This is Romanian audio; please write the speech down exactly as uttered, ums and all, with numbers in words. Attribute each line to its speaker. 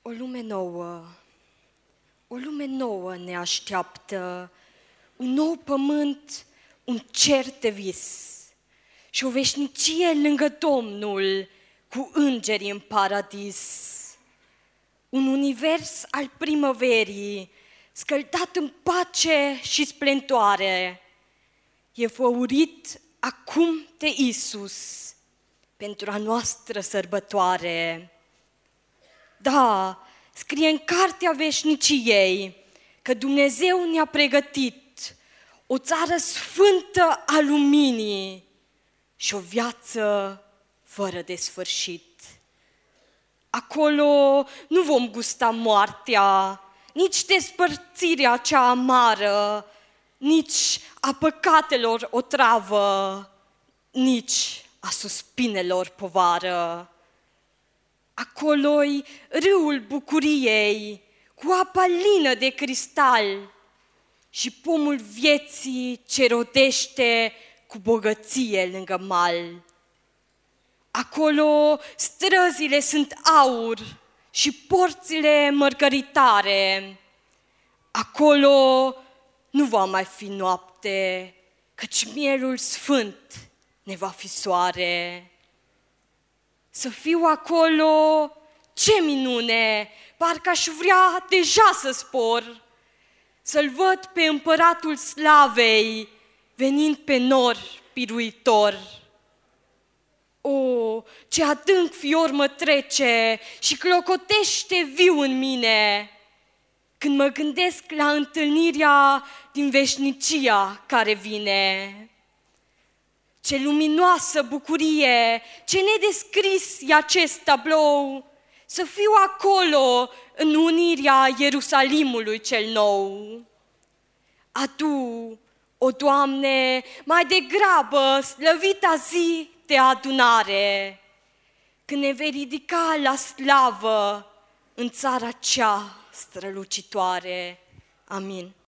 Speaker 1: O lume nouă, o lume nouă ne așteaptă, un nou pământ, un cer de vis și o veșnicie lângă Domnul cu îngerii în paradis. Un univers al primăverii, scăldat în pace și splendoare, e făurit acum de Iisus pentru a noastră sărbătoare. Da, scrie în cartea veșniciei că Dumnezeu ne-a pregătit o țară sfântă a luminii și o viață fără de sfârșit. Acolo nu vom gusta moartea, nici despărțirea cea amară, nici a păcatelor o travă, nici a suspinelor povară. Acolo-i râul bucuriei, cu apa lină de cristal și pomul vieții ce rodește cu bogăție lângă mal. Acolo străzile sunt aur și porțile mărgăritare. Acolo nu va mai fi noapte, căci mielul sfânt ne va fi soare. Să fiu acolo, ce minune, parcă aș vrea deja să spor, să-l văd pe împăratul slavei, venind pe nor biruitor. O, ce adânc fior mă trece și clocotește viu în mine, când mă gândesc la întâlnirea din veșnicia care vine. Ce luminoasă bucurie, ce nedescris e acest tablou, să fiu acolo în unirea Ierusalimului cel nou. Adu, o Doamne, mai degrabă slăvita zi de adunare, când ne vei ridica la slavă în țara cea strălucitoare. Amin.